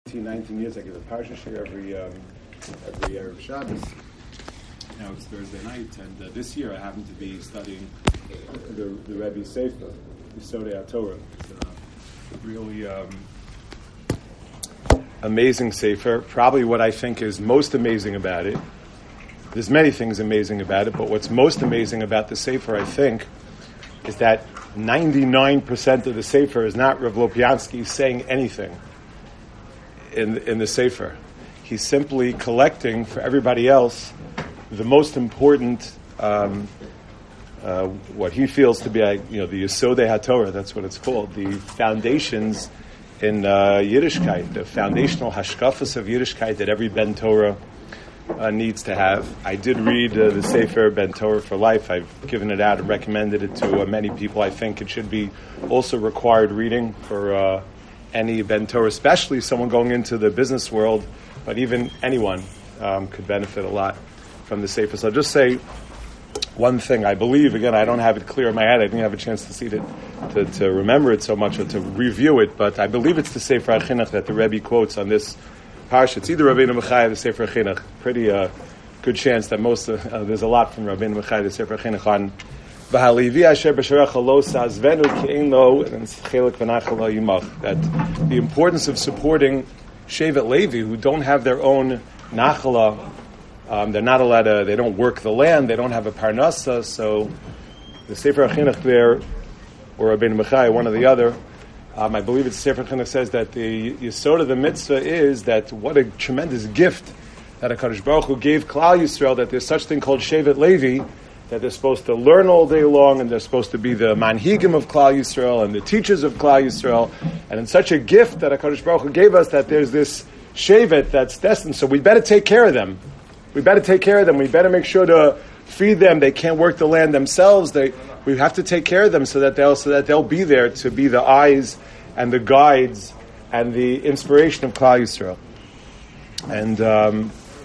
19 years. I give a parsha shir every Erev Shabbos. Now it's Thursday night, and this year I happen to be studying the Rebbe Sefer, Yesodei HaTorah. It's a really amazing Sefer. Probably what I think is most amazing about it. There's many things amazing about it, but what's most amazing about the Sefer, I think, is that 99% of the Sefer is not Rav Lopiansky saying anything in the Sefer. He's simply collecting for everybody else the most important, what he feels to be, the Yesodei HaTorah, that's what it's called, the foundations in Yiddishkeit, the foundational hashkafas of Yiddishkeit that every Ben Torah needs to have. I did read the Sefer Ben Torah for Life. I've given it out and recommended it to many people. I think it should be also required reading for any Ben Torah, especially someone going into the business world, but even anyone could benefit a lot from the Sefer. So I'll just say one thing. I believe, again, I don't have it clear in my head. I didn't have a chance to see it, to remember it so much or to review it, but I believe it's the Sefer HaChinuch that the Rebbe quotes on this parsha. It's either Rabbeinu Machai or the Sefer HaChinuch. Pretty good chance that there's a lot from Rabbeinu Machai, the Sefer HaChinuch on V'halevi asher b'sharecha lo sa'azvenu ki'ein lo and chelik v'nachal lo yimach. That the importance of supporting Shevet Levi, who don't have their own nachala, they're not allowed to. They don't work the land. They don't have a parnasa. So the Sefer HaChinuch there, or Rabbeinu Machai, one or the other. I believe it's Sefer HaChinuch says that the yesod of the mitzvah is that what a tremendous gift that HaKadosh Baruch Hu gave Klal Yisrael, that there's such thing called Shevet Levi, that they're supposed to learn all day long, and they're supposed to be the manhigim of Klal Yisrael and the teachers of Klal Yisrael. And it's such a gift that HaKadosh Baruch Hu gave us that there's this shevet that's destined. So we better take care of them. We better take care of them. We better make sure to feed them. They can't work the land themselves. We have to take care of them so that they'll be there to be the eyes and the guides and the inspiration of Klal Yisrael. And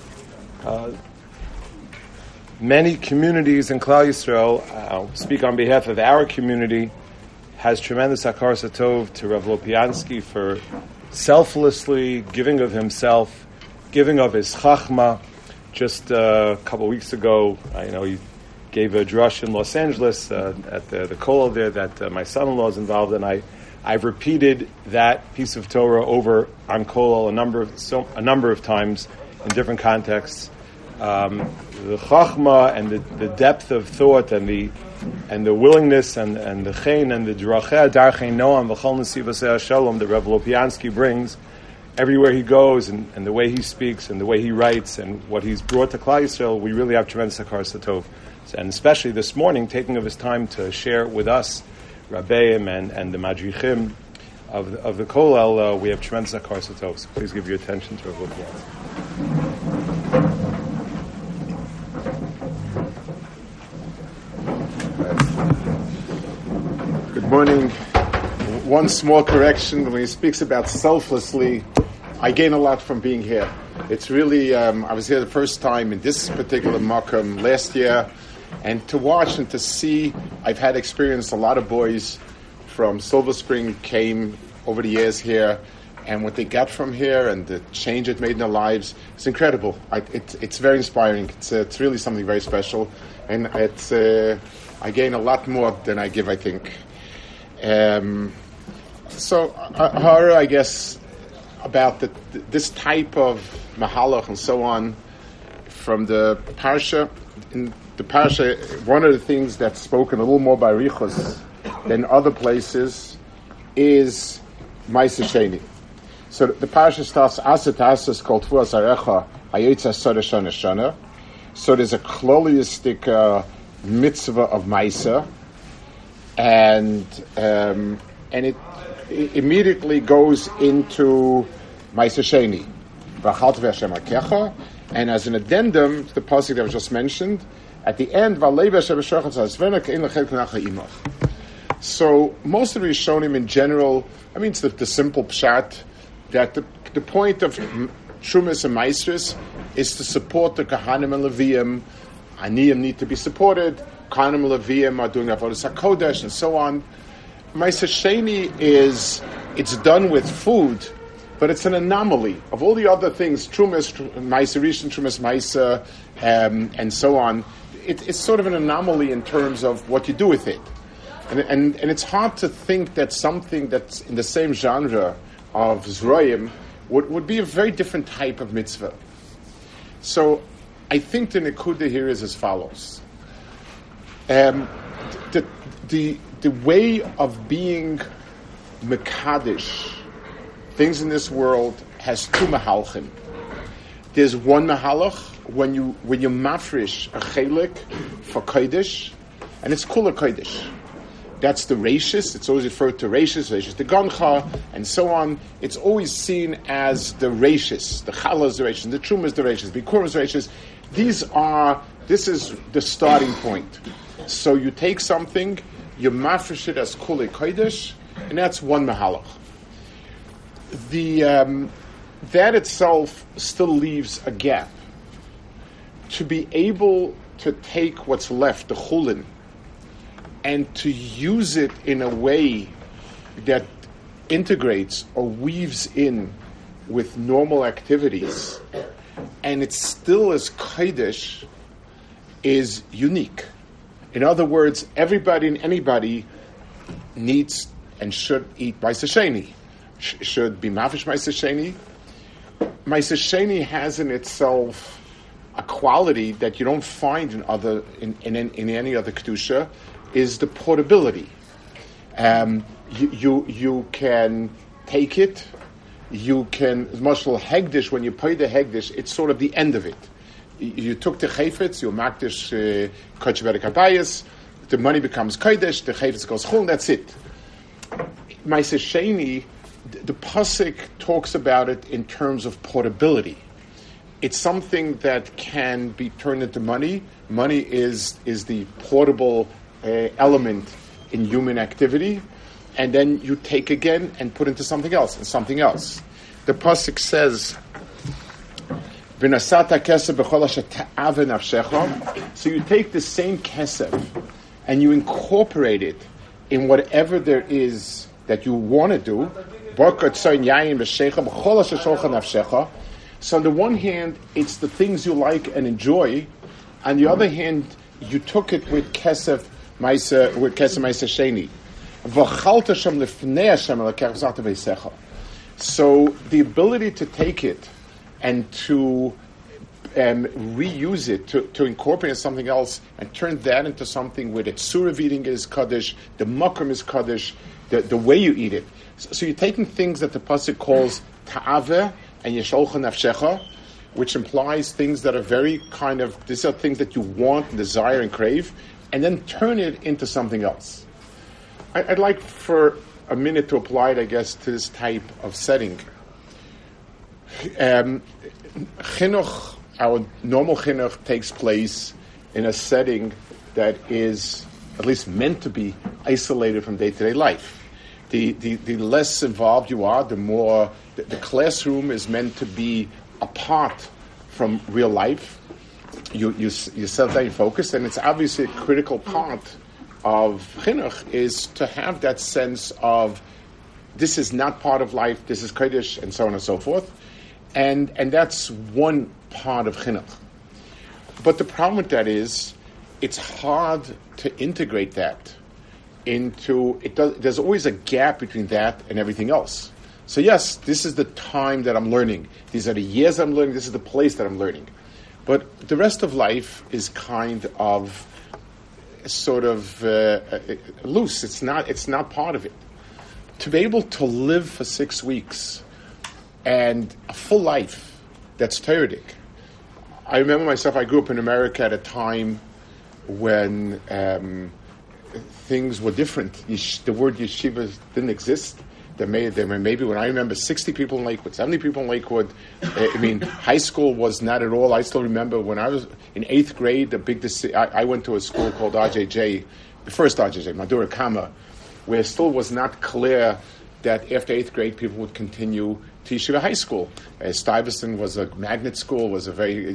many communities in Klal Yisrael, I'll speak on behalf of our community, has tremendous hakaras hatov to Rav Lopiansky for selflessly giving of himself, giving of his chachma. Just a couple of weeks ago, he gave a drush in Los Angeles at the kollel there that my son-in-law is involved in. I've repeated that piece of Torah over on kollel a number of times in different contexts. The chachma and the depth of thought and the willingness and the chen and the darchei noam v'chol nesivosei shalom that Rav Lopiansky brings everywhere he goes, and the way he speaks and the way he writes and what he's brought to Klal Yisrael, we really have tremendous hakaras hatov. And especially this morning, taking of his time to share with us Rabbeim and the Madrichim of the kollel, we have tremendous hakaras hatov. So please give your attention to Rav Lopiansky. Good morning. One small correction. When he speaks about selflessly, I gain a lot from being here. It's really, I was here the first time in this particular makom last year, and to watch and to see, I've had experience. A lot of boys from Silver Spring came over the years here, and what they got from here and the change it made in their lives, it's incredible. It's very inspiring. It's really something very special, and I gain a lot more than I give, I think. So, I guess, about this type of mahalach and so on from the parsha. In the parsha, one of the things that's spoken a little more by Richos than other places is Ma'aseh Sheni. So the parsha starts, Asat Asas Kol Tfuas Arecha Hayotza Soda Shana Shana. So there's a klolistic mitzvah of Ma'aseh, and it immediately goes into Ma'aseh Sheni. V'achalta v'Hashem Akecha, and as an addendum to the pasuk that was just mentioned, at the end, V'alev Hashem b'shochad zazvena kein lechet k'nacha imach. So most of the Rishonim in general, it's the simple pshat that the point of Trumas and Maasros is to support the Kahanim and Leviim. Aniyim need to be supported. Kahanim and Leviim are doing Avodas HaKodesh and so on. Ma'aseh Sheni it's done with food, but it's an anomaly of all the other things, Trumas, Maisa Rishon, Trumas Maisa, and so on. It's sort of an anomaly in terms of what you do with it. And it's hard to think that something that's in the same genre of Zroyim would be a very different type of mitzvah. So I think the Nekuda here is as follows. The way of being Mekadesh, things in this world, has two mahalchim. There's one mahalach when you mafresh a chelik for kodesh, and it's kula kodesh. That's the reishis. It's always referred to reishis the gancha, and so on. It's always seen as the reishis. The challah is the reishis, the truma is the reishis, the bikurim is the reishis. This is the starting point. So you take something, you mafresh it as kula kodesh, and that's one mahalach. That itself still leaves a gap. To be able to take what's left, the chulin, and to use it in a way that integrates or weaves in with normal activities, and it's still as kodesh, is unique. In other words, everybody and anybody needs and should eat Ma'aser Sheni, should be mafish Ma'aser Sheni. Ma'aser Sheni has in itself a quality that you don't find in any other kedusha, is the portability. You can take it. You can mashal hegdish, when you pay the hegdish, it's sort of the end of it. You took the chayfetz, you makdish kodesh v'kabayis, the money becomes kodesh, the chayfetz goes chul, that's it. Ma'aser Sheni, the pasuk talks about it in terms of portability. It's something that can be turned into money. Money is the portable element in human activity, and then you take again and put into something else and something else. The pasuk says, "V'nasata kesef b'chol asher ta'ave nafshecha." So you take the same kesef and you incorporate it in whatever there is that you want to do. So on the one hand, it's the things you like and enjoy. On the other hand, you took it with kesef ma'aser sheni. So the ability to take it and to reuse it, to incorporate something else and turn that into something where the tzura of eating is kaddish, the makom is kaddish, the way you eat it. So you're taking things that the pasuk calls ta'aveh and yesholcha nafshecha, which implies things that are very kind of, these are things that you want, desire, and crave, and then turn it into something else. I'd like for a minute to apply it, I guess, to this type of setting. Chinuch, our normal chinuch, takes place in a setting that is at least meant to be isolated from day-to-day life. The less involved you are, the more the classroom is meant to be apart from real life. You set that in focus, and it's obviously a critical part of chinuch is to have that sense of this is not part of life, this is kodesh, and so on and so forth, and that's one part of chinuch. But the problem with that is it's hard to integrate that into it. There's always a gap between that and everything else. So yes, this is the time that I'm learning. These are the years I'm learning. This is the place that I'm learning. But the rest of life is kind of sort of loose. It's not part of it. To be able to live for 6 weeks and a full life that's Toradic. I remember myself, I grew up in America at a time when things were different. The word yeshiva didn't exist. There were maybe, when I remember, 60 people in Lakewood, 70 people in Lakewood. High school was not at all. I still remember when I was in 8th grade, I went to a school called RJJ, the first RJJ, Madura Kama, where it still was not clear that after 8th grade people would continue to Yeshiva High School. Stuyvesant was a magnet school, was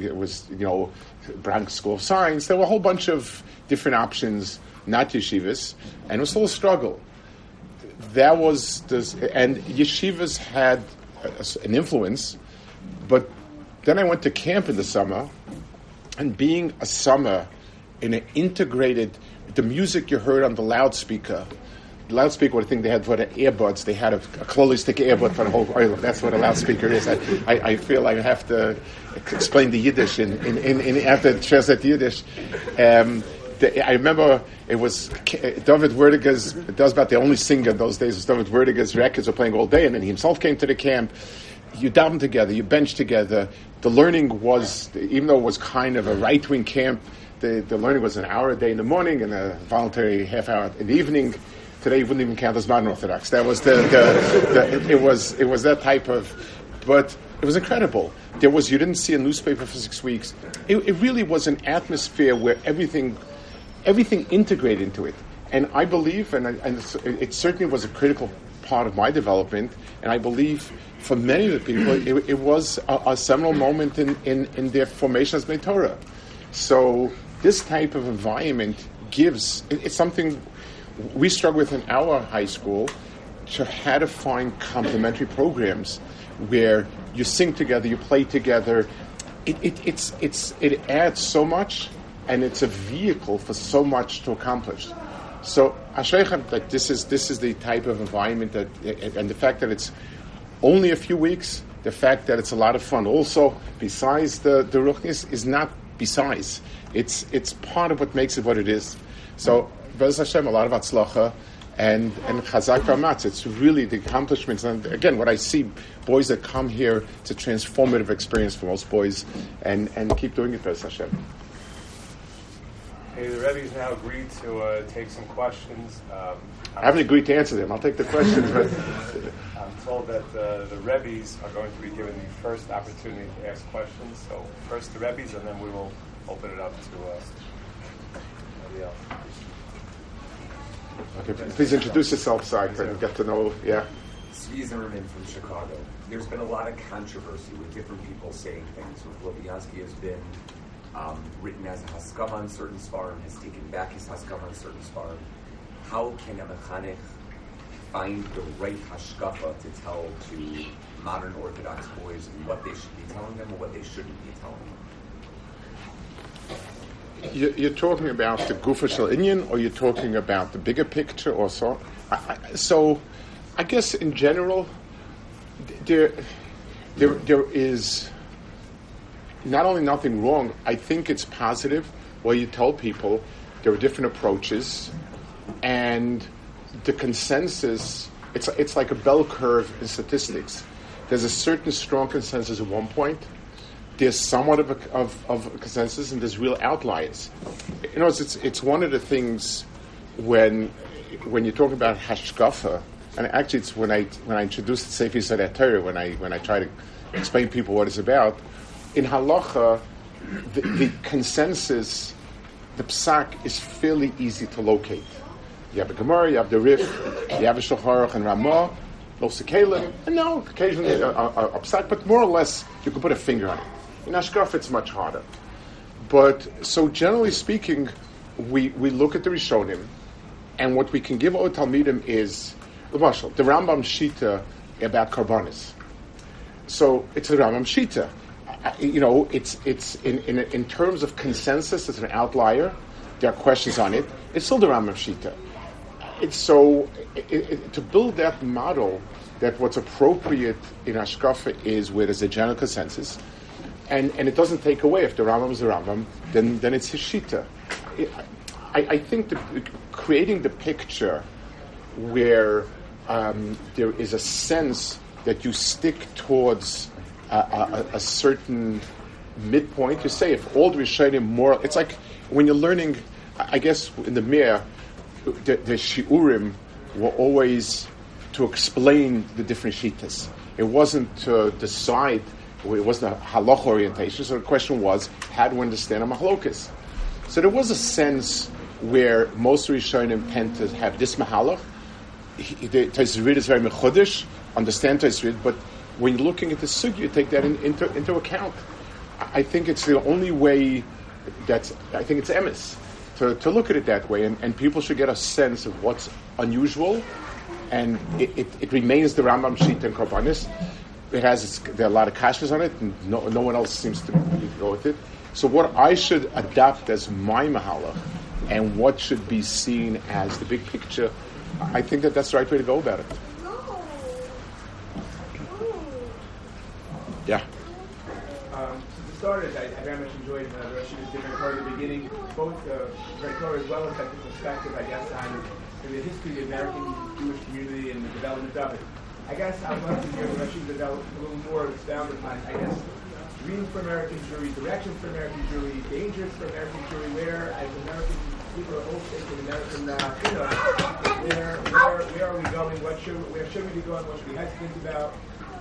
Bronx School of Science. There were a whole bunch of different options, not yeshivas, and it was still a struggle. And yeshivas had an influence. But then I went to camp in the summer, and being a summer in an integrated, the music you heard on the loudspeaker, I think they had for the earbuds. They had a closely stick earbud for the whole oil. That's what a loudspeaker is. I feel like I have to explain the Yiddish in after translate the Yiddish. I remember it was David Werdiger's. It was about the only singer in those days. Was David Werdiger's records were playing all day, and then he himself came to the camp. You daven together, you bench together. The learning was, even though it was kind of a right-wing camp, the learning was an hour a day in the morning and a voluntary half hour in the evening. Today you wouldn't even count as modern Orthodox. That was it was that type of, but it was incredible. You didn't see a newspaper for 6 weeks. It really was an atmosphere where everything integrated into it. And I believe, and it certainly was a critical part of my development, and I believe for many of the people, it was a seminal moment in their formation as Bnei Torah. So this type of environment it's something we struggle with in our high school, to how to find complementary programs where you sing together, you play together. It adds so much, and it's a vehicle for so much to accomplish. So Ashreichem, that this is the type of environment that, and the fact that it's only a few weeks, the fact that it's a lot of fun. Also, besides the ruchnis is not besides. It's part of what makes it what it is. So, B'ez Hashem, a lot of atzlacha and chazak v'amatz. It's really the accomplishments. And again, what I see, boys that come here, it's a transformative experience for most boys, and keep doing it, B'ez Hashem. Hey, the Rebbe's now agreed to take some questions. I haven't agreed to answer them. I'll take the questions, but I'm told that the Rebbe's are going to be given the first opportunity to ask questions. So first the Rebbe's, and then we will open it up to everybody else. Okay, please introduce yourself so I can get to know. Yeah. Zvi Zimmerman from Chicago. There's been a lot of controversy with different people saying things. Lopiansky has been written as a haskama on certain svarim, has taken back his haskama on certain svarim. How can a mechanech find the right hashkafa to tell to modern Orthodox boys what they should be telling them or what they shouldn't be telling them? You're talking about the Gufa Shel Inyan, or you're talking about the bigger picture, or so? So, I guess in general, there is not only nothing wrong. I think it's positive where you tell people there are different approaches, and the consensus. It's like a bell curve in statistics. There's a certain strong consensus at one point. There's somewhat of a consensus, and there's real outliers. You know, it's one of the things when you talk about hashkafa, and actually it's when I introduced the Sefer Yisodei Torah, when I try to explain to people what it's about. In halacha, the consensus, the psak, is fairly easy to locate. You have a Gemara, you have the Rif, you have a Shulchan Aruch and Ramah, no Sekalim, and no, occasionally a psak, but more or less you can put a finger on it. In Ashkaf, it's much harder. But, so generally speaking, we look at the Rishonim, and what we can give our Talmidim is, the Rambam Shita about Karbanis. So, it's the Rambam Shita. It's in terms of consensus, it's an outlier. There are questions on it. It's still the Rambam Shita. It's so, to build that model, that what's appropriate in Ashkafa is where there's a general consensus, and it doesn't take away. If the Rambam is the Rambam, then it's his Shita. I think that creating the picture where there is a sense that you stick towards a certain midpoint. You say if all the Rishonim more, it's like when you're learning. I guess in the Mir, the shiurim were always to explain the different shitas. It wasn't to decide. It wasn't a halach orientation. So the question was, how do we understand a mahlokas? So there was a sense where most Rishonim tend to have this mahalach. The Tosfos is very mechudesh, understand Tosfos, but when you're looking at the sugya, you take that into account. I think it's the only way. I think it's emes to look at it that way, and people should get a sense of what's unusual, and it remains the Rambam Shita and Karbanis. there are a lot of kashas on it, and no one else seems to go with it. So what I should adopt as my mahalach, and what should be seen as the big picture, I think that's the right way to go about it. Yeah. To start, I very much enjoyed Rashida's different part at the beginning, both very Torah as well as like the perspective, I guess, on the history of the American Jewish community and the development of it. I guess I'd love to hear Rashid develop a little more expound upon, I guess, reading for American Jewry, directions for American Jewry, dangers for American Jewry, where, as American people are both in American, where are we going? Where should we be going? What should we hesitant about?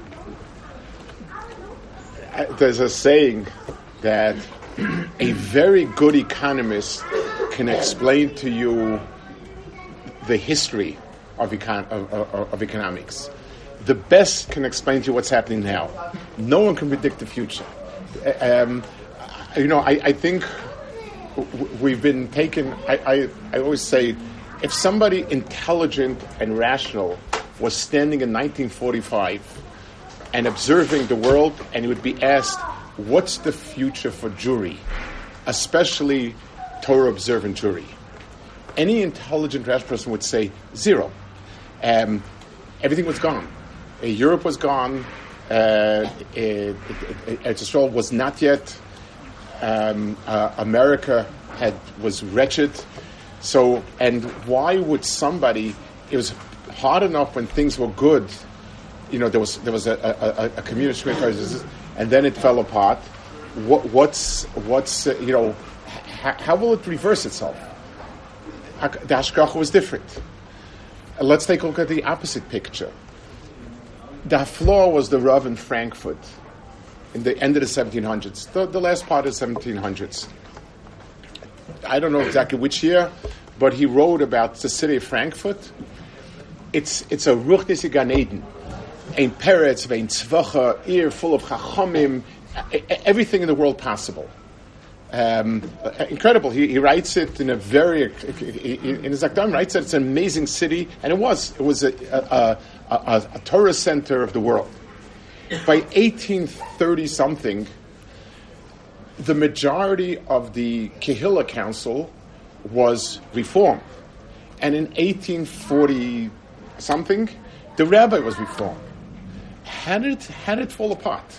There's a saying that a very good economist can explain to you the history of economics. The best can explain to you what's happening now. No one can predict the future. I think we've been taken. I always say, if somebody intelligent and rational was standing in 1945 and observing the world, and he would be asked, what's the future for Jewry, especially Torah observant Jewry? Any intelligent rational person would say zero. Everything was gone. Europe was gone. Israel was not yet. America was wretched. So, and why would somebody? It was hard enough when things were good. There was a communist crisis, and then it fell apart. How will it reverse itself? The hashgacha was different. Let's take a look at the opposite picture. The haflaw was the Rav in Frankfurt in the end of the 1700s, the last part of the 1700s. I don't know exactly which year, but he wrote about the city of Frankfurt. It's a ruchnis Gan Eden, ein peretz, vein tzvacha, ear full of chachamim, everything in the world possible. Incredible. He writes it in a very, in his Akdam writes that it's an amazing city, and it was a Torah center of the world. By 1830 something, the majority of the Kehillah Council was reformed, and in 1840 something, the rabbi was reformed. Had it fall apart?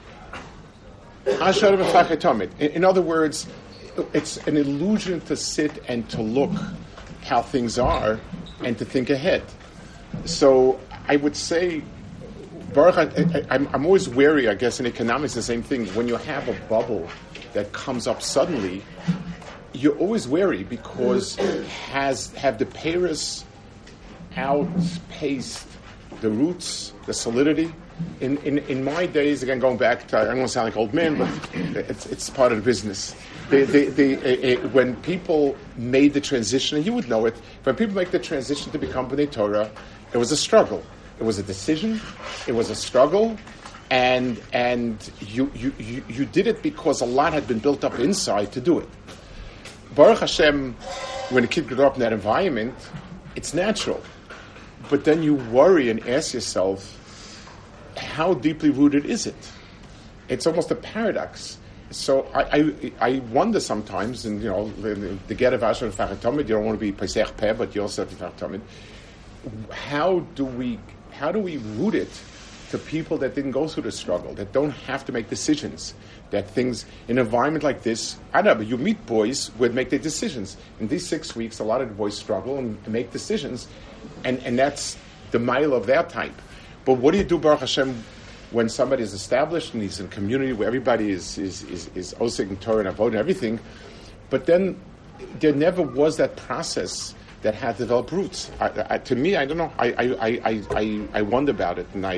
In other words, it's an illusion to sit and to look how things are and to think ahead. So I would say, Baruch, I'm always wary, I guess, in economics, the same thing. When you have a bubble that comes up suddenly, you're always wary because have the peiros outpaced the roots, the solidity? In my days, again, going back to, I don't want to sound like old man, but it's part of the business. When people made the transition, and you would know it, when people make the transition to become B'nai Torah, it was a struggle. It was a decision. It was a struggle, and you did it because a lot had been built up inside to do it. Baruch Hashem, when a kid grew up in that environment, it's natural. But then you worry and ask yourself, how deeply rooted is it? It's almost a paradox. So I wonder sometimes, and the get of Asher and Fachatomid, you don't want to be Pesach Peh, but you also have Fachatomid. How do we root it to people that didn't go through the struggle, that don't have to make decisions, that things in an environment like this, you meet boys who would make their decisions. In these 6 weeks, a lot of the boys struggle and make decisions, and that's the mile of their type. But what do you do, Baruch Hashem, when somebody is established and he's in a community where everybody is osig and Torah and Avod and everything, but then there never was that process that had developed roots. To me, I don't know. I wonder about it, and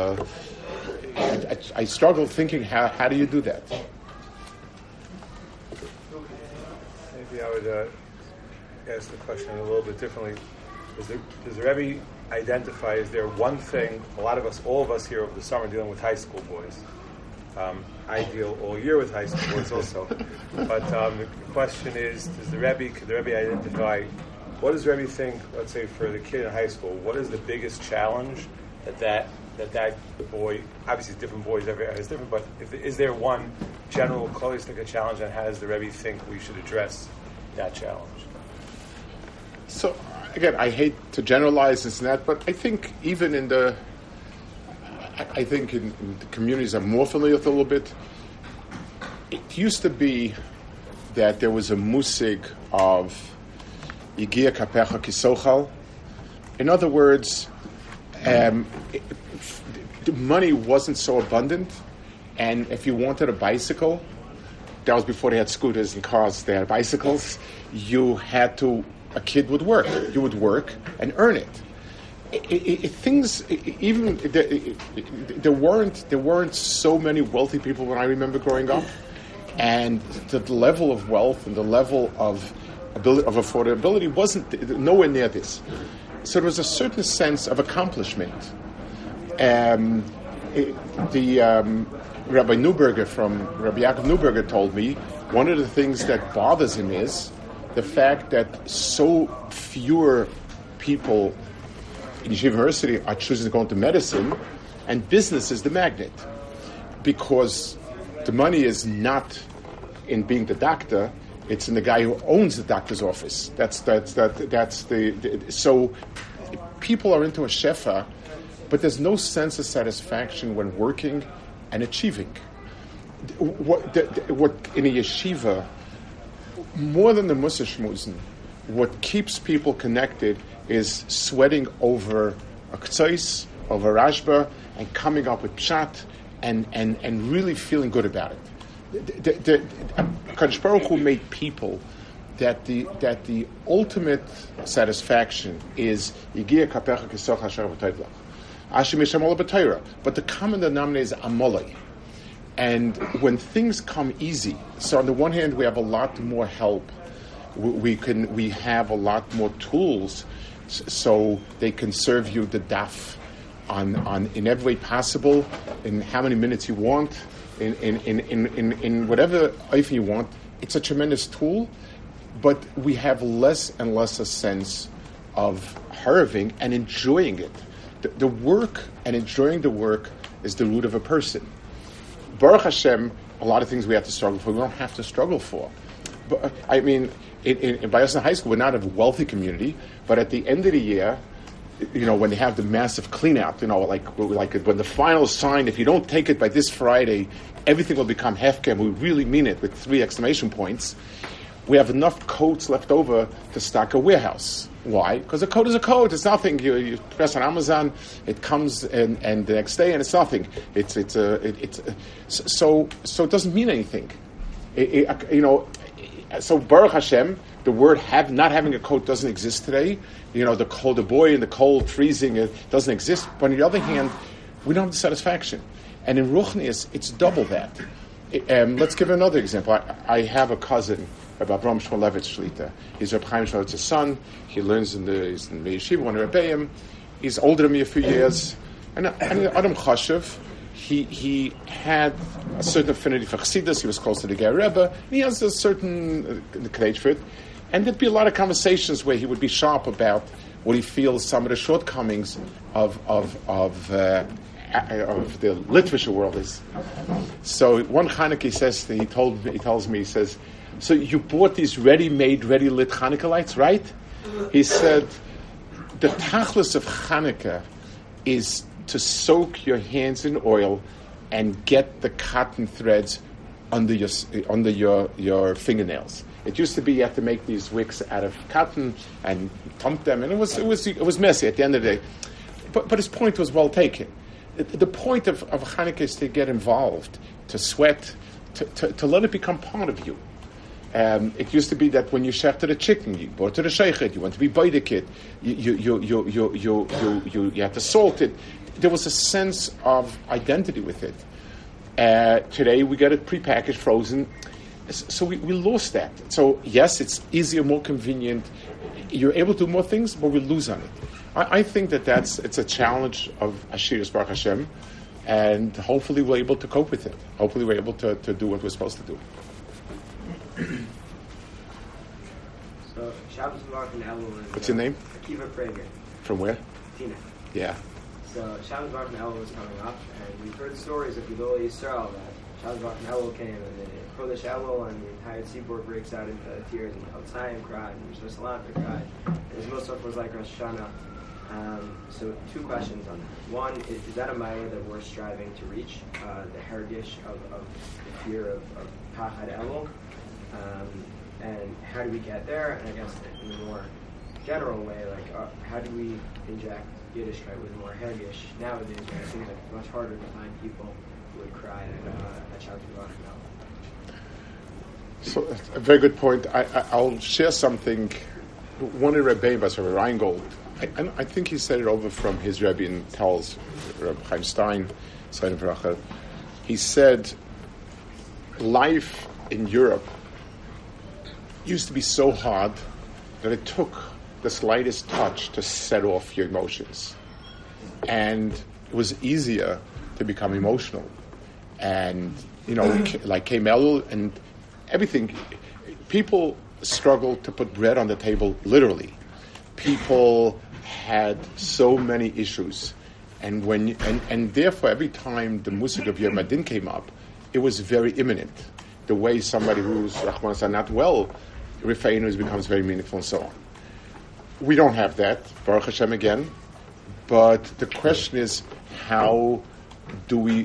I struggle thinking how do you do that? Maybe I would ask the question a little bit differently. Does the Rebbe identify, is there one thing, all of us here over the summer dealing with high school boys. I deal all year with high school boys also. But the question is, could the Rebbe identify, what does the Rebbe think, let's say for the kid in high school, what is the biggest challenge that that boy, obviously different boys, every area is different, but is there one general holistic challenge, and how does the Rebbe think we should address that challenge? So, again, I hate to generalize this and that, but I think even in the communities I'm more familiar with a little bit, it used to be that there was a musig of Yigia Kapecha Kisochal. In other words, the money wasn't so abundant, and if you wanted a bicycle, that was before they had scooters and cars, they had bicycles, a kid would work. You would work and earn it. There weren't so many wealthy people when I remember growing up, and the level of wealth and the level of affordability wasn't nowhere near this. So there was a certain sense of accomplishment. Rabbi Neuberger Rabbi Yaakov Neuberger told me one of the things that bothers him is the fact that so fewer people in Yeshiva University are choosing to go into medicine, and business is the magnet, because the money is not in being the doctor; it's in the guy who owns the doctor's office. So people are into a shefa, but there's no sense of satisfaction when working and achieving. What in a yeshiva, more than the Mussar Shmuzin, what keeps people connected is sweating over a k'tzos, over Rashba, and coming up with pshat, and really feeling good about it. Kadosh Baruch Hu made people that the ultimate satisfaction is Yigia Kapecha Kisoch Hashem V'Toivlach, Asher Misham Ola B'Torah. But the common denominator is Amolei. And when things come easy, so on the one hand we have a lot more help, we have a lot more tools, so they can serve you the daf on in every way possible, in how many minutes you want, in whatever item you want. It's a tremendous tool, but we have less and less a sense of harving and enjoying it. The work and enjoying the work is the root of a person. Baruch Hashem, a lot of things we have to struggle for, we don't have to struggle for. But I mean, in Bayelsa High School, we're not a wealthy community, but at the end of the year, when they have the massive clean out, like when the final sign, if you don't take it by this Friday, everything will become hefker, and we really mean it with 3 exclamation points. We have enough coats left over to stock a warehouse. Why? Because a coat is a coat. It's nothing. You press on Amazon, it comes and the next day, and it's nothing. So it doesn't mean anything. So Baruch Hashem, the word not having a coat doesn't exist today. The boy in the cold, freezing, it doesn't exist. But on the other hand, we don't have the satisfaction. And in Ruchnius, it's double that. Let's give another example. I have a cousin, Rabbi Avram Shmulevitz Shlita. He's Rabbi Chaim Shmulevitz's son. He learns he's in the yeshiva, one of Rebbeim. He's older than me a few years. And Adam Chashev, he had a certain affinity for Chassidus. He was close to the Ger Rebbe. And he has a certain knowledge for it. And there'd be a lot of conversations where he would be sharp about what he feels some of the shortcomings of the literature world is. So one Chanukah he tells me, he says, so you bought these ready-lit Chanukah lights, right? He said, the tachlis of Chanukah is to soak your hands in oil and get the cotton threads under your fingernails. It used to be you have to make these wicks out of cotton and pump them, and it was messy at the end of the day. But his point was well taken. The point of Chanukah is to get involved, to sweat, to let it become part of you. It used to be that when you shechted a chicken, you brought it to the sheichet, you went to be baidikit, you had to salt it. There was a sense of identity with it. Today we get it prepackaged, frozen, so we lost that. So yes, it's easier, more convenient. You're able to do more things, but we lose on it. I think it's a challenge of Ashiras Baruch Hashem, and hopefully we're able to cope with it. Hopefully we're able to do what we're supposed to do. So Shabbos Mark and Elul is. What's your name? Akiva Prager. From where? Tina. Yeah. So Shabbos Bar Elul was coming up, and we've heard stories of Gedolei Yisrael that Shabbos Bar Elul came, and the Chodesh Elul, and the entire seaboard breaks out into tears, and Chal Chaim cried, and Rosh Hashanah cried, and his Musaf was like Rosh Hashanah. So two questions on that. One, is that a mile that we're striving to reach, the hergish of the fear of Pachad Elul? And how do we get there? And I guess in a more general way, like how do we inject Yiddishkeit with more hergish nowadays, where it seems like it's much harder to find people who would cry at Shabbos Bar Elul? So a very good point. I'll share something. One of the Rebbeim was Rabbi Reingold. I think he said it over from his Rebbe in Telz, Rabbi Chaim Stein, Tzaddik V'Rachel. He said, life in Europe used to be so hard that it took the slightest touch to set off your emotions. And it was easier to become emotional. And, like came Elul and everything. People struggled to put bread on the table, literally. People had so many issues. And and therefore, every time the Musig of Yom Adin came up, it was very imminent. The way somebody who's, Rahman Hassan, not well, Rifeinus becomes very meaningful and so on. We don't have that, Baruch Hashem again. But the question is, how do we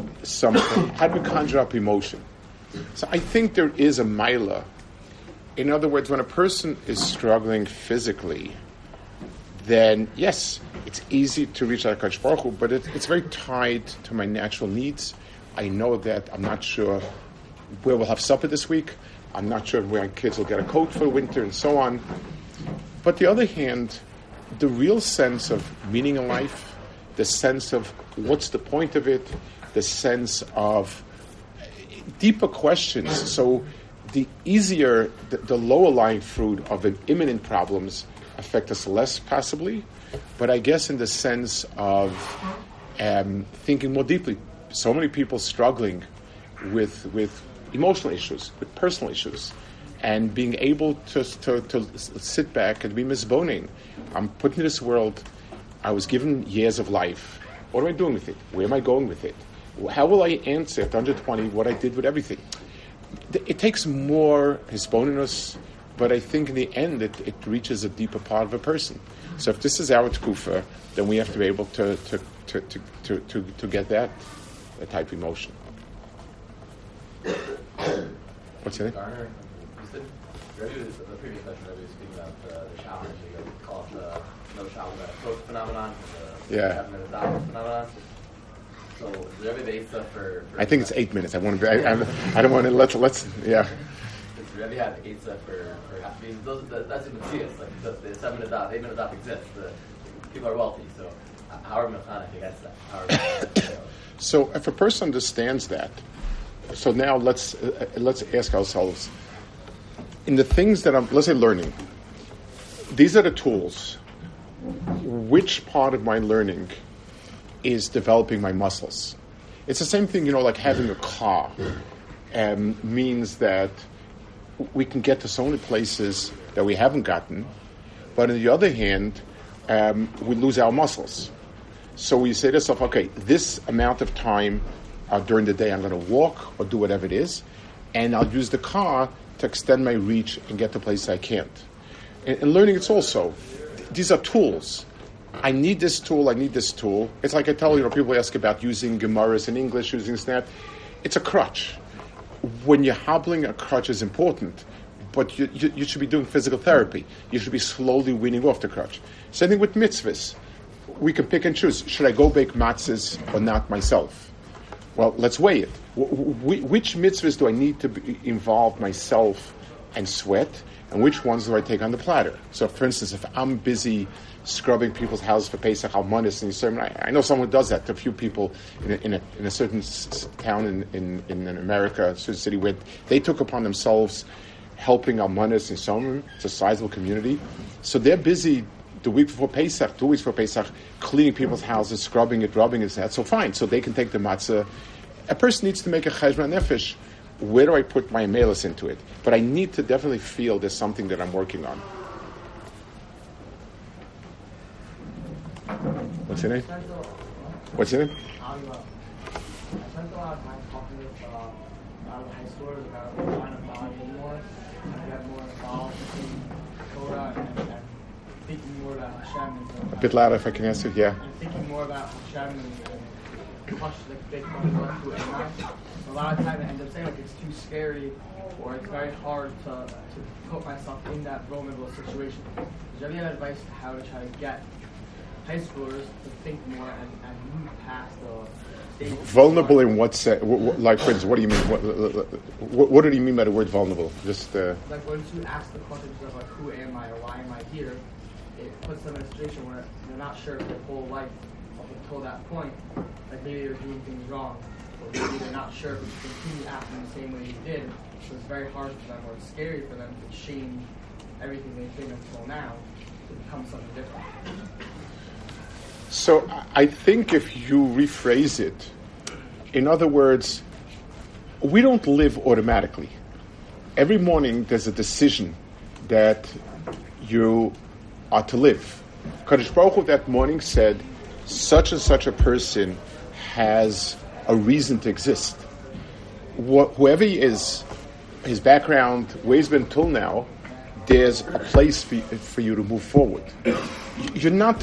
conjure up emotion? So I think there is a milah. In other words, when a person is struggling physically, then yes, it's easy to reach HaKadosh Baruch Hu, but it's very tied to my natural needs. I know that I'm not sure where we'll have supper this week. I'm not sure where my kids will get a coat for the winter and so on. But the other hand, the real sense of meaning in life, the sense of what's the point of it, the sense of deeper questions. So the easier, the lower lying fruit of the imminent problems affect us less passively, but I guess in the sense of thinking more deeply. So many people struggling with emotional issues, with personal issues, and being able to sit back and be misboning. I'm put in this world, I was given years of life. What am I doing with it? Where am I going with it? How will I answer at 120 what I did with everything? It takes more hisboninus, but I think in the end it reaches a deeper part of a person. So if this is our tkufa, then we have to be able to get that type of emotion. What's your name? Garner, the previous session I was speaking about the challenge, you call it the no challenge phenomenon, the 7-minute phenomenon. So the Rebbe Beitza for I think it's 8 minutes. I want to. I don't want to. Let's. Yeah. The Rebbe had the Eitzah for that's in the Matthias. Like the 7-minute daf, 8-minute daf exists. The people are wealthy, so how are mechanic against that? So if a person understands that, so now let's ask ourselves, in the things that I'm, let's say, learning, these are the tools. Which part of my learning is developing my muscles? It's the same thing, like having a car means that we can get to so many places that we haven't gotten, but on the other hand, we lose our muscles. So we say to yourself, okay, this amount of time during the day I'm going to walk or do whatever it is, and I'll use the car to extend my reach and get to places I can't. And learning, it's also, these are tools. I need this tool, I need this tool. It's like I tell people ask about using Gemaras in English, using Snap. It's a crutch. When you're hobbling, a crutch is important, but you should be doing physical therapy. You should be slowly weaning off the crutch. Same thing with mitzvahs. We can pick and choose. Should I go bake matzahs or not myself? Well, let's weigh it. Which mitzvahs do I need to involve myself and sweat, and which ones do I take on the platter? So, for instance, if I'm busy scrubbing people's houses for Pesach Almanis and sermon, I know someone does that to a few people in a certain town in America, a certain city, where they took upon themselves helping Almanis and sermon. It's a sizable community, so they're busy the week before Pesach, 2 weeks before Pesach, cleaning people's houses, scrubbing it, rubbing it, so fine. So they can take the matzah. A person needs to make a cheshbon nefesh. Where do I put my melis into it? But I need to definitely feel there's something that I'm working on. What's your name? What's your name? I spent a lot of time talking with a lot of the high schoolers about trying to bond more and get more involved in Torah and thinking more about Hashem. And a bit louder if I can answer, yeah. And thinking more about Hashem and touch like big money to it. A lot of time it ends up saying like it's too scary or it's very hard to put myself in that vulnerable situation. Is there any advice to how to try to get high schoolers to think more and move past the stage? Vulnerable in what sense? Like, for instance, what do you mean? What did he mean by the word vulnerable? Just like once you ask the questions of like, who am I or why am I here, it puts them in a situation where they're not sure if their whole life up until that point, like maybe they're doing things wrong, or maybe they're not sure if you continue acting the same way you did. So it's very hard for them, or it's scary for them to change everything they've been until now to become something different. So I think if you rephrase it, in other words, we don't live automatically. Every morning there's a decision that you are to live. Kadosh Baruch Hu that morning said, such and such a person has a reason to exist. Whoever he is, his background, where he's been till now, there's a place for you to move forward. You're not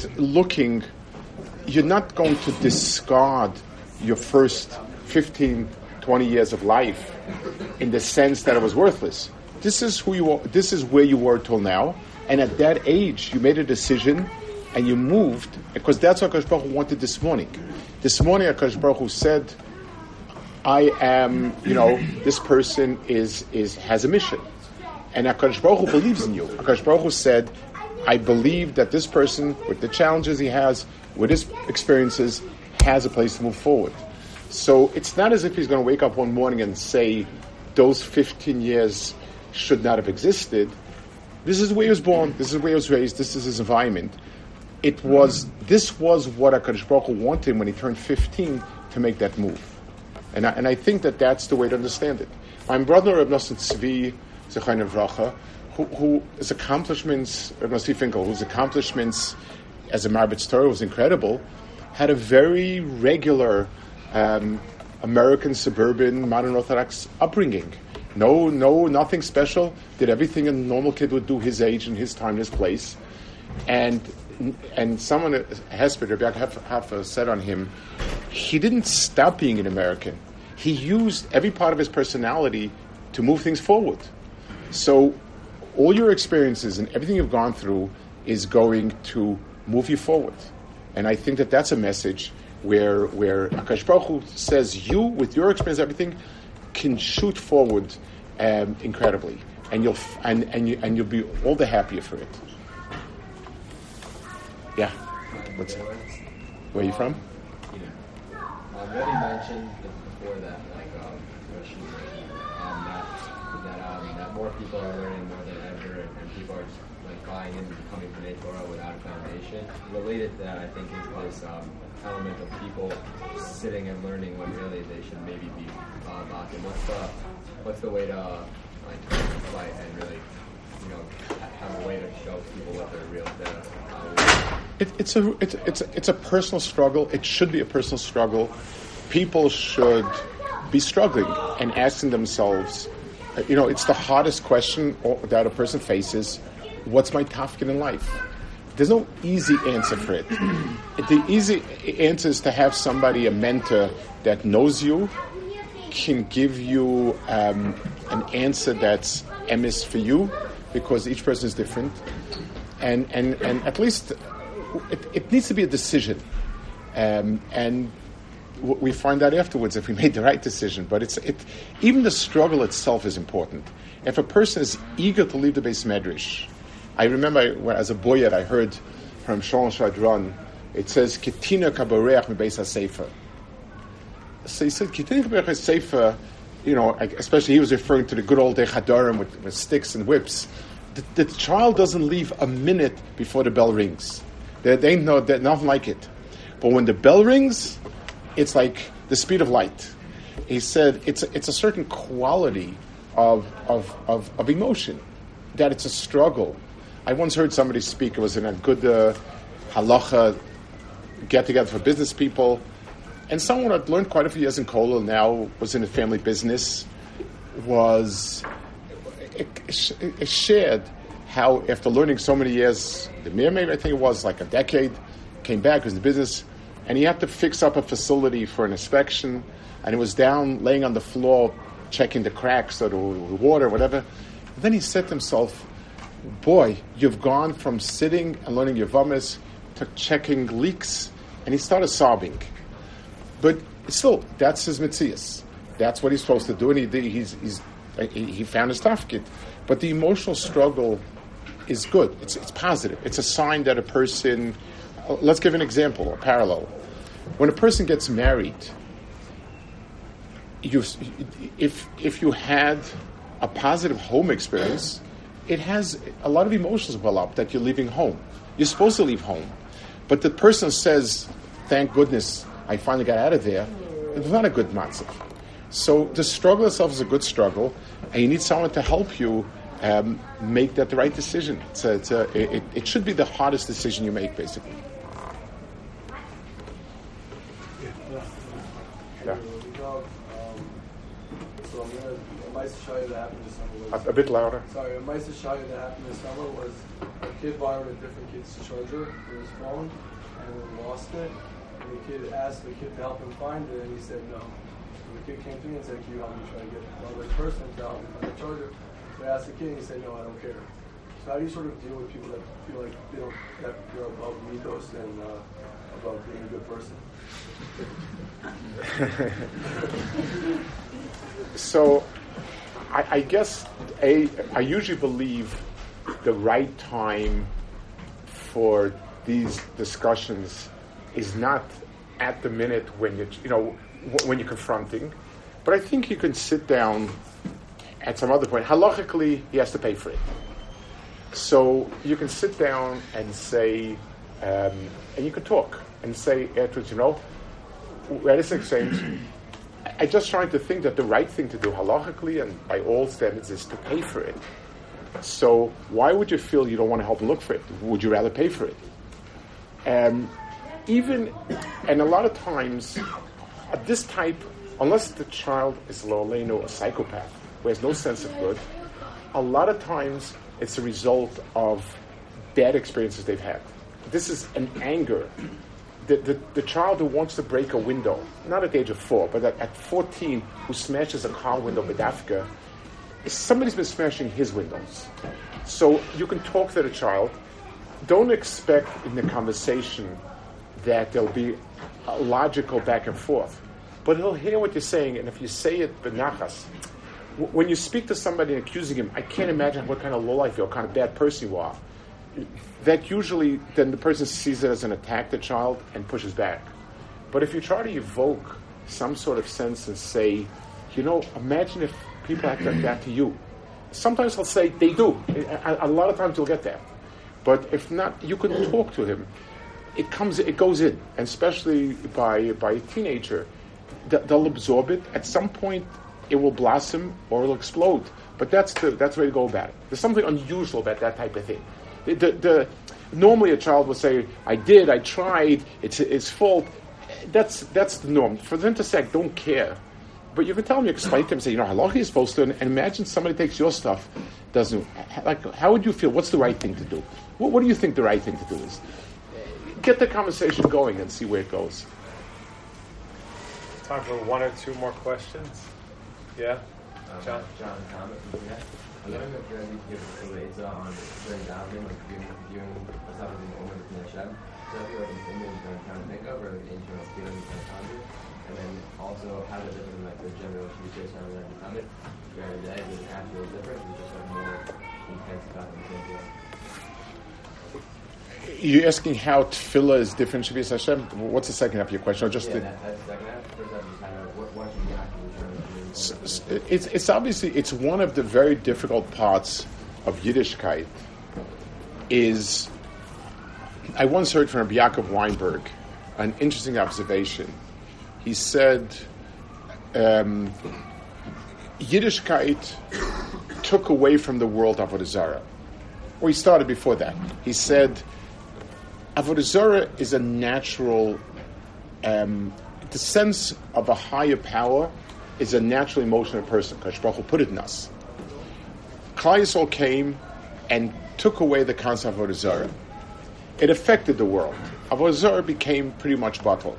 going to discard your first 15, 20 years of life in the sense that it was worthless. This is who you are. This is where you were till now. And at that age, you made a decision and you moved, because that's what HaKadosh Baruch Hu wanted this morning. This morning, HaKadosh Baruch Hu said, I am, this person has a mission. And HaKadosh Baruch Hu believes in you. HaKadosh Baruch Hu said, I believe that this person, with the challenges he has, with his experiences, has a place to move forward. So it's not as if he's going to wake up one morning and say, those 15 years should not have existed. This is where he was born, this is where he was raised, this is his environment. This was what HaKadosh Baruch Hu wanted when he turned 15 to make that move. And I think that that's the way to understand it. My brother, Reb Nosson Tzvi, Zechariah Nevracha, whose accomplishments, Reb Nosson Finkel, whose accomplishments as a Marbitz Torah was incredible, had a very regular American suburban modern Orthodox upbringing. No, nothing special. Did everything a normal kid would do, his age and his time, his place. And someone, Hesper, Rabbi Haffa, said on him, he didn't stop being an American. He used every part of his personality to move things forward. So all your experiences and everything you've gone through is going to move you forward. And I think that that's a message where HaKadosh Baruch Hu says you, with your experience, everything, can shoot forward incredibly. And you'll be all the happier for it. Yeah. What's that? Where are you from? You already mentioned before that, that more people are learning more than ever, and people are just buying into becoming B'nai Torah without a foundation. Related to that, I think, is this element of people sitting and learning when really they should maybe be knocking. What's the way to fight and really, have a way to show people what they're real? It's a personal struggle. It should be a personal struggle. People should be struggling and asking themselves, it's the hardest question that a person faces. What's my tafkid in life? There's no easy answer for it. The easy answer is to have somebody, a mentor that knows you, can give you an answer that's emes for you, because each person is different. And at least it needs to be a decision. And we find out afterwards if we made the right decision. But even the struggle itself is important. If a person is eager to leave the Beis Medrash, I remember when, as a boyet, I heard from Shalom Shadran, it says, Ketina kaboreach mebeis hasefer. So he said, Ketina kaboreach hasefer, especially he was referring to the good old day Chadarim with sticks and whips. The child doesn't leave a minute before the bell rings. They know that nothing like it. But when the bell rings, it's like the speed of light. He said it's a certain quality of emotion, that it's a struggle. I once heard somebody speak. It was in a good halacha get-together for business people. And someone I'd learned quite a few years in Kollel, now was in the family business, it shared how after learning so many years, the mayor, maybe I think it was like a decade, came back, was in the business, and he had to fix up a facility for an inspection, and he was down, laying on the floor, checking the cracks or the water, whatever. And then he said to himself, boy, you've gone from sitting and learning Yevamos to checking leaks, and he started sobbing. But still, that's his mitzias. That's what he's supposed to do, and he found his tafkid. But the emotional struggle is good. It's positive. It's a sign that a person. Let's give an example, a parallel. When a person gets married, if you had a positive home experience, it has a lot of emotions well up that you're leaving home. You're supposed to leave home, but the person says, "Thank goodness I finally got out of there." It's not a good matzav. So the struggle itself is a good struggle, and you need someone to help you make that the right decision. It should be the hardest decision you make, basically. Yeah. So a Maisa Shaya that happened this summer was... A bit louder. Sorry, a Maisa Shaya that happened this summer was a kid borrowed a different kid's charger for his phone and then lost it. And the kid asked the kid to help him find it, and he said no. And the kid came to me and said, "Can you help me try to get another person to help me find the charger?" So I asked the kid, and he said, "No, I don't care." So how do you sort of deal with people that feel like they don't, that you're above mythos and above being a good person? So, I guess I usually believe the right time for these discussions is not at the minute when when you're confronting, but I think you can sit down at some other point. Halachically, he has to pay for it, so you can sit down and say, and you can talk and say afterwards, we had this exchange. I just trying to think that the right thing to do halachically and by all standards is to pay for it. So why would you feel you don't want to help him look for it? Would you rather pay for it? And a lot of times, this type, unless the child is a psychopath who has no sense of good, a lot of times it's a result of bad experiences they've had. This is an anger. The child who wants to break a window, not at the age of 4, but at 14, who smashes a car window with Africa, somebody's been smashing his windows. So you can talk to the child. Don't expect in the conversation that there'll be a logical back and forth. But he'll hear what you're saying, and if you say it benachas, when you speak to somebody and accusing him, I can't imagine what kind of lowlife or what kind of bad person you are. That usually, then the person sees it as an attack, the child, and pushes back. But if you try to evoke some sort of sense and say, imagine if people act like that to you. Sometimes I'll say they do. A lot of times you'll get that. But if not, you can talk to him. It goes in, and especially by a teenager, they'll absorb it. At some point, it will blossom or it'll explode. But that's the way to go about it. There's something unusual about that type of thing. Normally a child will say, I tried, it's his fault. That's the norm. For them to say, I don't care. But you can tell them, you explain to them, say, halacha is supposed to, and imagine somebody takes your stuff, doesn't, how would you feel? What's the right thing to do? What do you think the right thing to do is? Get the conversation going and see where it goes. Time for one or two more questions. Yeah? John, comment from that. I'm going to give a laser on during davening, like viewing what's happening in the moment of Hashem. So I feel like an image that I'm trying to think of, or an ancient feeling you can ponder. And then also how that different than the general Shvita sound and comment. During the day, does it have to feel different? It's just more intense about the same thing. You're asking how tefillah is different from Shvita Hashem? What's the second half of your question? Or just that's the second half. First half is kind of what should be It's obviously, it's one of the very difficult parts of Yiddishkeit is, I once heard from Rabbi Yaakov Weinberg an interesting observation. He said, Yiddishkeit took away from the world Avodah Zarah. Or he started before that. He said, Avodah Zarah is a natural, the sense of a higher power is a natural emotion of a person. Kadosh Baruch Hu put it in us. Klal Yisrael came and took away the concept of Avodah Zarah. It affected the world. Avodah Zarah became pretty much batal.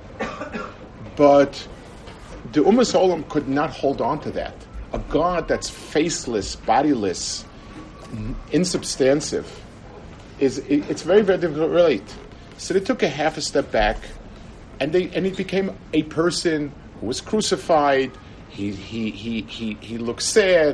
But the Ummah Olam could not hold on to that. A God that's faceless, bodiless, insubstantive, it's very, very difficult to relate. So they took a half a step back, and he became a person who was crucified. He looks sad.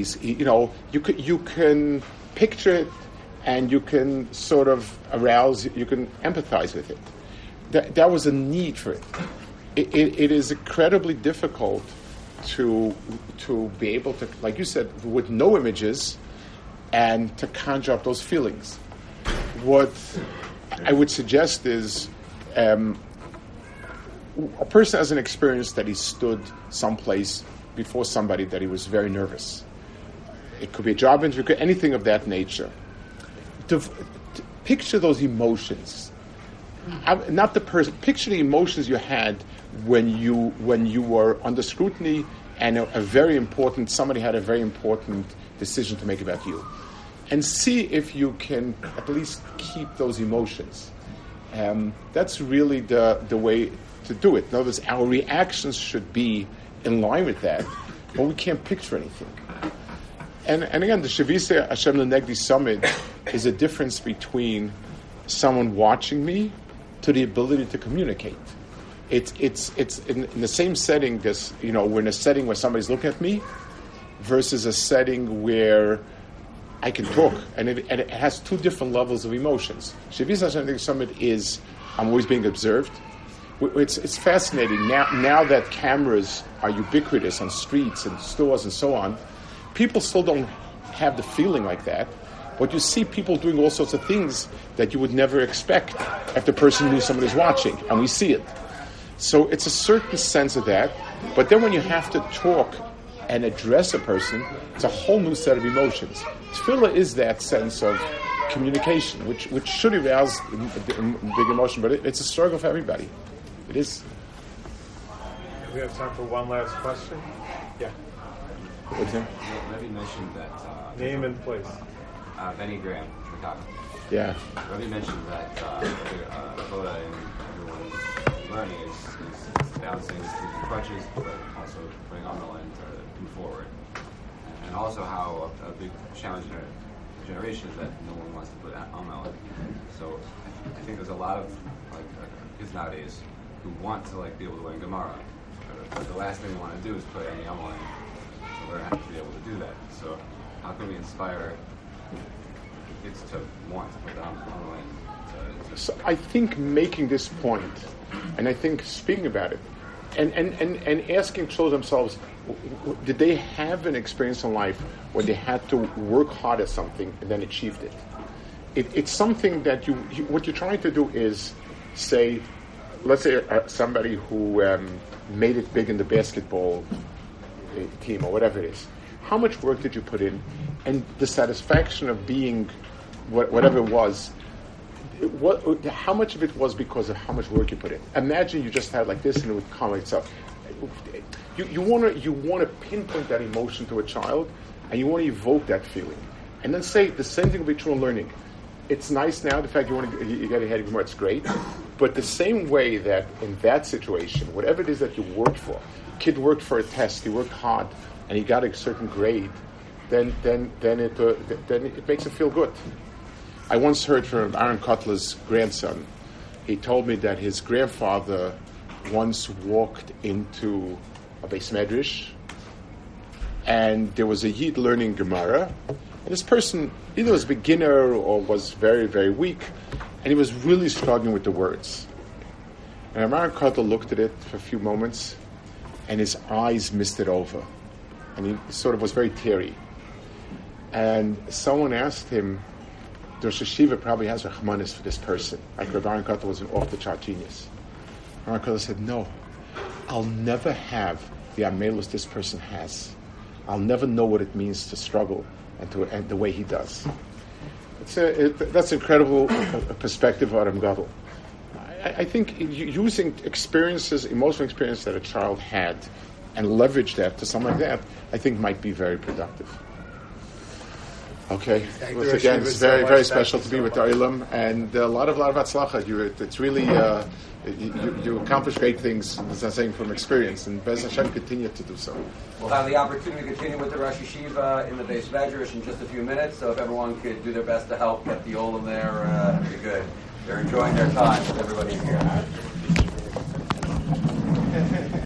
You can picture it, and you can sort of arouse. You can empathize with it. That was a need for it. It is incredibly difficult to be able to, like you said, with no images, and to conjure up those feelings. What I would suggest is a person has an experience that he stood someplace before somebody that he was very nervous. It could be a job interview, anything of that nature. To picture those emotions, not the person. Picture the emotions you had when you were under scrutiny and somebody had a very important decision to make about you, and see if you can at least keep those emotions. That's really the way to do it. In other words, our reactions should be in line with that, but we can't picture anything. And again, the Shavisa Hashem L'Negdi Summit is a difference between someone watching me to the ability to communicate. It's in the same setting as, we're in a setting where somebody's looking at me versus a setting where I can talk, and it has two different levels of emotions. Shavisa Hashem L'Negdi Summit is, I'm always being observed. It's fascinating. Now that cameras are ubiquitous on streets and stores and so on, people still don't have the feeling like that. But you see people doing all sorts of things that you would never expect if the person knew somebody's watching, and we see it. So it's a certain sense of that. But then when you have to talk and address a person, it's a whole new set of emotions. Tefillah is that sense of communication, which should arouse big emotion, but it's a struggle for everybody. It is. We have time for one last question. Yeah. What's him? Rebbe mentioned that... Name and place. Benny Graham from Chicago. Yeah. Rebbe mentioned that Avoda and everyone's learning is balancing through crutches, but also putting on the line to move forward. And also how a big challenge in our generation is that no one wants to put on the line. So I think there's a lot of kids nowadays who want to be able to learn Gemara. But the last thing they want to do is put any online. So learn how to be able to do that. So how can we inspire kids to want to put that online? So I think making this point, and I think speaking about it, and asking children themselves, did they have an experience in life where they had to work hard at something and then achieved it? It's something that what you're trying to do is say, let's say somebody who made it big in the basketball team or whatever it is. How much work did you put in? And the satisfaction of being whatever it was, how much of it was because of how much work you put in? Imagine you just had like this and it would come itself. You want to pinpoint that emotion to a child, and you want to evoke that feeling, and then say the same thing will be true in learning. It's nice now, the fact you get ahead of Gemara, it's great. But the same way that in that situation, whatever it is that you worked for, kid worked for a test, he worked hard, and he got a certain grade, then it makes him feel good. I once heard from Aaron Kotler's grandson. He told me that his grandfather once walked into a beis medrash, and there was a yid learning Gemara, and this person either was a beginner or was very, very weak, and he was really struggling with the words. And Aaron Kotler looked at it for a few moments, and his eyes misted over, and he sort of was very teary. And someone asked him, the Rosh Hashiva probably has Rahmanis for this person. Like Rabbi Aaron Kotler was an off-the-chart genius. Aaron Kotler said, no, I'll never have the amelus this person has. I'll never know what it means to struggle and the way he does. That's incredible perspective, Adam Gadol. I think using experiences, emotional experience that a child had, and leverage that to something like that, I think might be very productive. Okay, once again, it's very, very special to be with the Olam, and a lot of atzlacha. It's really you accomplish great things, as I'm saying, from experience, and Bez Hashem continue to do so. We'll have the opportunity to continue with the Rosh Yeshiva in the Beis Medrash in just a few minutes. So if everyone could do their best to help get the Olam there, it'd be good. They're enjoying their time with everybody here.